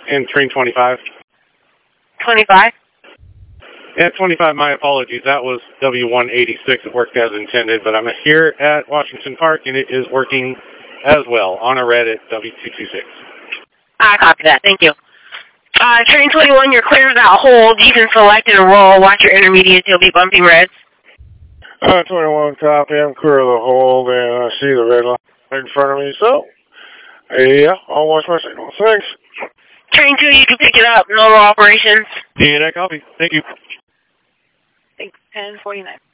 And train 25. 25? Yeah, 25, my apologies. That was W186. It worked as intended, but I'm here at Washington Park, and it is working as well on a red at W226. I copy that. Thank you. Train 21, you're clear of that hold. You can select and roll. Watch your intermediates. You'll be bumping reds. 21 copy. I'm clear of the hold, and I see the red line in front of me, so yeah, I'll watch my signal. Thanks. Train 2, you can pick it up. Normal operations. Yeah, copy. Thank you. Thanks. 1049.